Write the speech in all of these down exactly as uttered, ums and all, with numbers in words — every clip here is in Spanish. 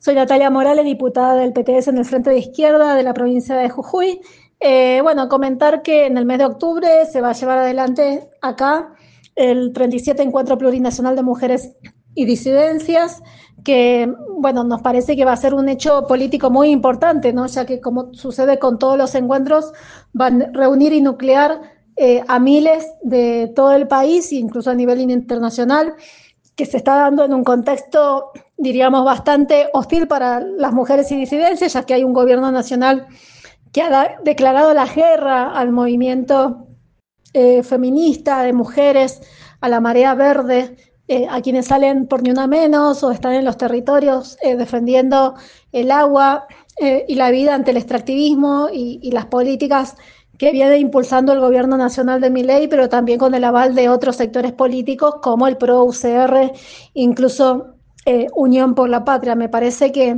Soy Natalia Morales, diputada del P T S en el Frente de Izquierda de la provincia de Jujuy. Eh, bueno, comentar que en el mes de octubre se va a llevar adelante acá el treinta y siete Encuentro Plurinacional de Mujeres y Disidencias, que bueno, nos parece que va a ser un hecho político muy importante, ¿no? Ya que, como sucede con todos los encuentros, van a reunir y nuclear eh, a miles de todo el país, incluso a nivel internacional, que se está dando en un contexto, diríamos, bastante hostil para las mujeres y disidencias, ya que hay un gobierno nacional que ha declarado la guerra al movimiento eh, feminista de mujeres, a la marea verde, eh, a quienes salen por ni una menos o están en los territorios eh, defendiendo el agua eh, y la vida ante el extractivismo y, y las políticas que viene impulsando el gobierno nacional de Milei, pero también con el aval de otros sectores políticos como el PRO, U C R, incluso eh, Unión por la Patria. Me parece que,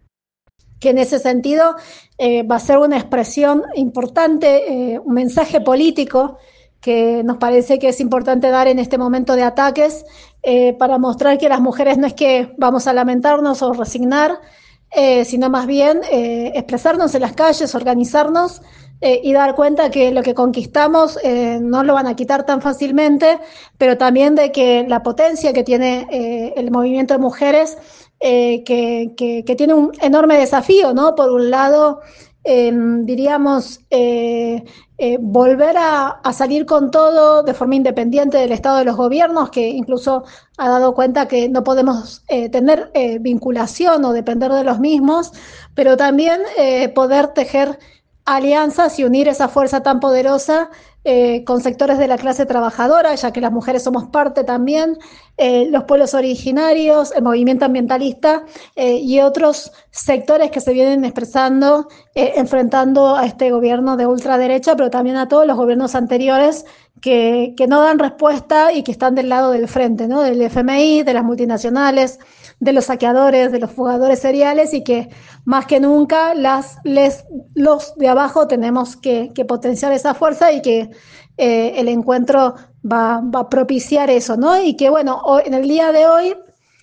que en ese sentido eh, va a ser una expresión importante, eh, un mensaje político que nos parece que es importante dar en este momento de ataques eh, para mostrar que las mujeres no es que vamos a lamentarnos o resignar, eh, sino más bien eh, expresarnos en las calles, organizarnos eh, y dar cuenta que lo que conquistamos eh, no lo van a quitar tan fácilmente, pero también de que la potencia que tiene eh, el movimiento de mujeres, eh, que, que, que tiene un enorme desafío, ¿no? Por un lado, eh, diríamos, eh, eh, volver a, a salir con todo de forma independiente del estado de los gobiernos, que incluso ha dado cuenta que no podemos eh, tener eh, vinculación o depender de los mismos, pero también eh, poder tejer alianzas y unir esa fuerza tan poderosa eh, con sectores de la clase trabajadora, ya que las mujeres somos parte también, eh, los pueblos originarios, el movimiento ambientalista eh, y otros sectores que se vienen expresando, eh, enfrentando a este gobierno de ultraderecha, pero también a todos los gobiernos anteriores que, que no dan respuesta y que están del lado del frente, ¿no? Del F M I, de las multinacionales, de los saqueadores, de los fugadores seriales, y que más que nunca las, les, los de abajo tenemos que, que potenciar esa fuerza, y que eh, el encuentro va, va a propiciar eso, ¿no? Y que bueno, hoy, en el día de hoy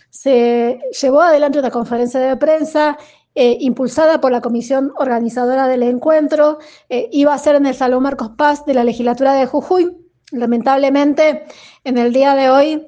se llevó adelante una conferencia de prensa eh, impulsada por la comisión organizadora del encuentro, eh, iba a ser en el Salón Marcos Paz de la legislatura de Jujuy. Lamentablemente, en el día de hoy,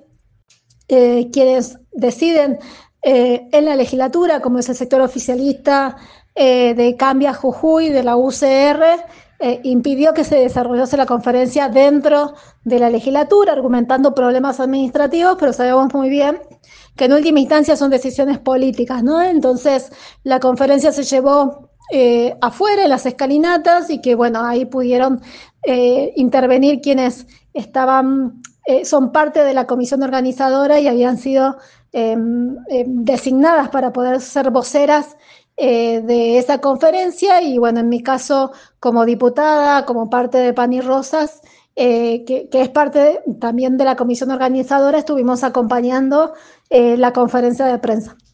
Eh, quienes deciden eh, en la legislatura, como es el sector oficialista eh, de Cambia Jujuy, de la U C R, eh, impidió que se desarrollase la conferencia dentro de la legislatura, argumentando problemas administrativos, pero sabemos muy bien que en última instancia son decisiones políticas, ¿no? Entonces, la conferencia se llevó eh, afuera, en las escalinatas, y que, bueno, ahí pudieron eh, intervenir quienes estaban Eh, son parte de la comisión organizadora y habían sido eh, eh, designadas para poder ser voceras eh, de esa conferencia. Y bueno, en mi caso, como diputada, como parte de Pan y Rosas, eh, que, que es parte de, también de la comisión organizadora, estuvimos acompañando eh, la conferencia de prensa.